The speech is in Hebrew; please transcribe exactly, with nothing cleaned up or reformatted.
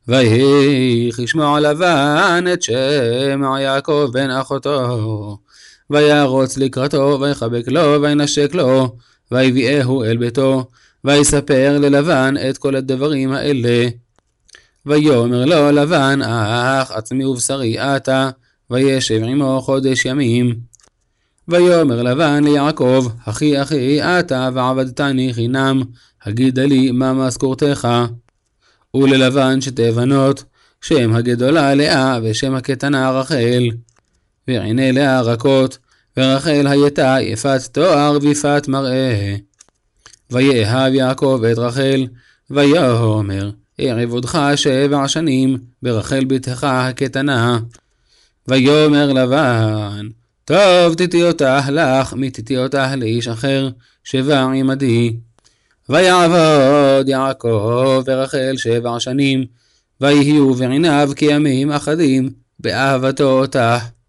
ויהי כשמוע לבן את שם יעקב בן אחותו, וירוץ לקראתו, ויחבק לו, וינשק לו, ויביאהו אל ביתו, ויספר ללבן את כל הדברים האלה. ויאמר לו לבן, אח עצמי ובשרי אתה, וישב עמו חודש ימים. ויאמר לבן ליעקב, אחי אחי אתה, ועבדתני חינם, הגידה לי מה משכורתך. וללבן שתי בנות, שם הגדולה לאה, ושם הקטנה רחל. ועיני לאה רכות, ורחל הייתה יפת תואר ויפת מראה. ויאהב יעקב את רחל, ויאמר, אעבודך שבע שנים ברחל בתך הקטנה. ויאמר לבן, טוב תיתי אותה לך, מתיתי אותה לאיש אחר, שבע עמדי. ויעבוד יעקב ורחל שבע שנים, ויהיו בעיניו כימים אחדים, באהבתו אותה.